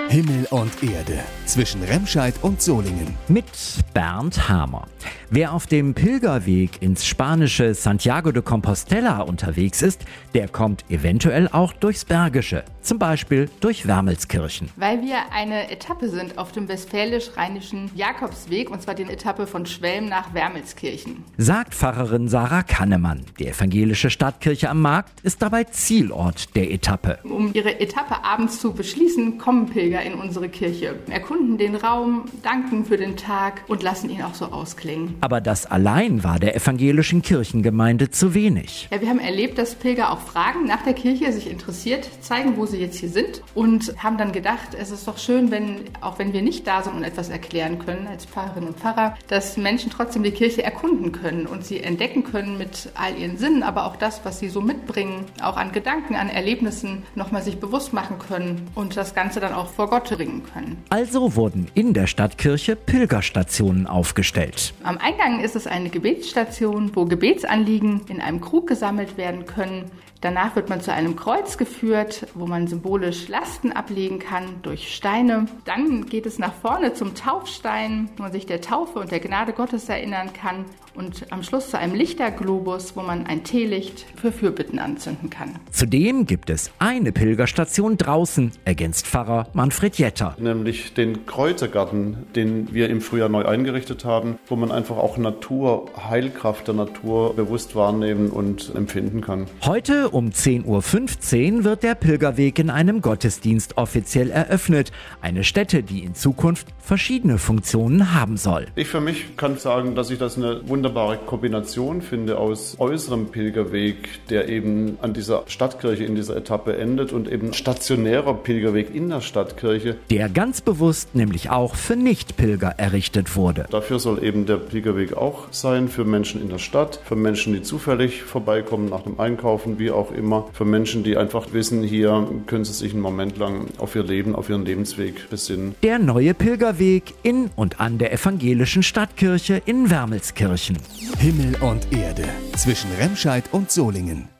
Himmel und Erde zwischen Remscheid und Solingen. Mit Bernd Hamer. Wer auf dem Pilgerweg ins spanische Santiago de Compostela unterwegs ist, der kommt eventuell auch durchs Bergische, zum Beispiel durch Wermelskirchen. Weil wir eine Etappe sind auf dem westfälisch-rheinischen Jakobsweg, und zwar die Etappe von Schwelm nach Wermelskirchen. Sagt Pfarrerin Sarah Kannemann. Die evangelische Stadtkirche am Markt ist dabei Zielort der Etappe. Um ihre Etappe abends zu beschließen, kommen Pilger in unsere Kirche, erkunden den Raum, danken für den Tag und lassen ihn auch so ausklingen. Aber das allein war der evangelischen Kirchengemeinde zu wenig. Ja, wir haben erlebt, dass Pilger auch fragen nach der Kirche, sich interessiert, zeigen, wo sie jetzt hier sind, und haben dann gedacht, es ist doch schön, auch wenn wir nicht da sind und etwas erklären können als Pfarrerinnen und Pfarrer, dass Menschen trotzdem die Kirche erkunden können und sie entdecken können mit all ihren Sinnen, aber auch das, was sie so mitbringen, auch an Gedanken, an Erlebnissen, nochmal sich bewusst machen können und das Ganze dann auch vor Gott bringen können. Also wurden in der Stadtkirche Pilgerstationen aufgestellt. Am Eingang ist es eine Gebetsstation, wo Gebetsanliegen in einem Krug gesammelt werden können. Danach wird man zu einem Kreuz geführt, wo man symbolisch Lasten ablegen kann durch Steine. Dann geht es nach vorne zum Taufstein, wo man sich der Taufe und der Gnade Gottes erinnern kann. Und am Schluss zu einem Lichterglobus, wo man ein Teelicht für Fürbitten anzünden kann. Zudem gibt es eine Pilgerstation draußen, ergänzt Pfarrer Manfred Jetter. Nämlich den Kräutergarten, den wir im Frühjahr neu eingerichtet haben, wo man einfach auch Heilkraft der Natur bewusst wahrnehmen und empfinden kann. Heute um 10:15 Uhr wird der Pilgerweg in einem Gottesdienst offiziell eröffnet. Eine Stätte, die in Zukunft verschiedene Funktionen haben soll. Ich für mich kann sagen, dass ich das eine wunderbare Kombination finde aus äußerem Pilgerweg, der eben an dieser Stadtkirche in dieser Etappe endet, und eben stationärer Pilgerweg in der Stadtkirche, der ganz bewusst nämlich auch für Nichtpilger errichtet wurde. Dafür soll eben der Pilgerweg auch sein für Menschen in der Stadt, für Menschen, die zufällig vorbeikommen nach dem Einkaufen, wie auch immer, für Menschen, die einfach wissen, hier können sie sich einen Moment lang auf ihr Leben, auf ihren Lebensweg besinnen. Der neue Pilgerweg in und an der evangelischen Stadtkirche in Wermelskirchen. Himmel und Erde zwischen Remscheid und Solingen.